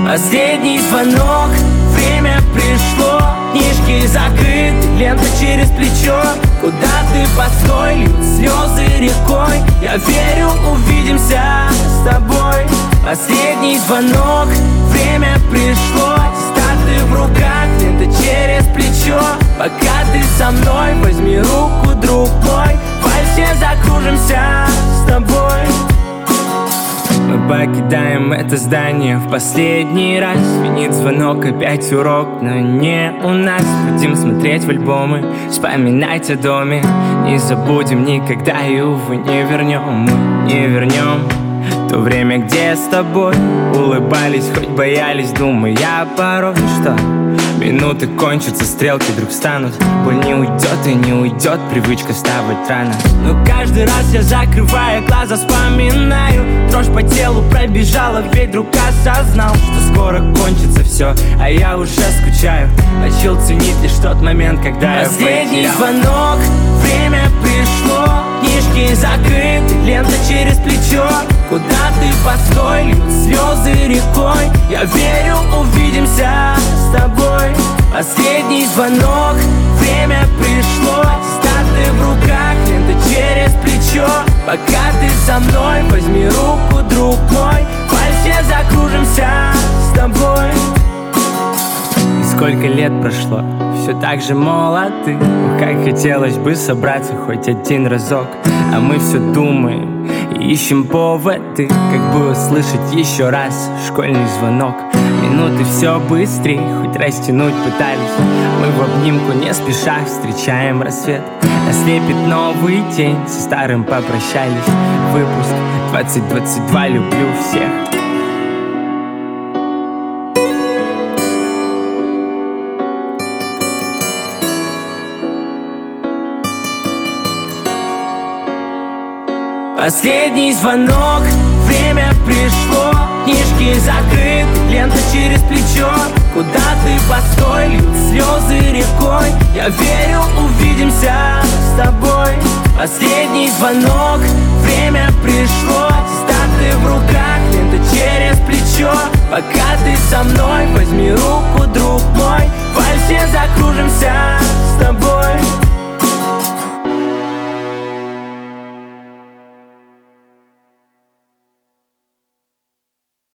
Последний звонок, время пришло. Книжки закрыты, лента через плечо. Куда ты, постой, льют слезы рекой. Я верю, увидимся с тобой. Последний звонок, время пришло. Статы в руках, лента через плечо. Пока ты со мной, возьми руку, друг мой. В вальсе закружимся с тобой. Мы покидаем это здание в последний раз. Звенит звонок, опять урок, но не у нас. Будем смотреть в альбомы, вспоминать о доме. Не забудем никогда и, увы, не вернем. Мы не вернем то время, где с тобой улыбались, хоть боялись, думая порой, что минуты кончатся, стрелки вдруг станут. Боль не уйдет и не уйдет привычка вставать рано. Но каждый раз я, закрывая глаза, вспоминаю. Дрожь по телу пробежала, ведь вдруг осознал, что скоро кончится все, а я уже скучаю. Начал ценить лишь тот момент, когда последний я звонок, время пришло. Книжки закрыты, лента через плечо. Куда ты, постой, льют слезы рекой. Я верю, увидимся с тобой. Последний звонок, время пришло. Статы в руках, лента через плечо. Пока ты со мной, возьми руку, друг мой. В вальсе закружимся с тобой. И сколько лет прошло, все так же молоды. Как хотелось бы собраться хоть один разок. А мы все думаем и ищем поводы, как бы услышать еще раз школьный звонок. Минуты все быстрее, хоть растянуть пытались. Мы в обнимку не спеша встречаем рассвет. Ослепит новый день, со старым попрощались. Выпуск 2022, люблю всех. Последний звонок, время пришло. Книжки закрыты, лента через плечо. Куда ты, постой, льют слезы рекой. Я верю, увидимся с тобой. Последний звонок, время пришло. Статы в руках, лента через плечо. Пока ты со мной, возьми руку, друг мой. В вальсе закружимся с тобой.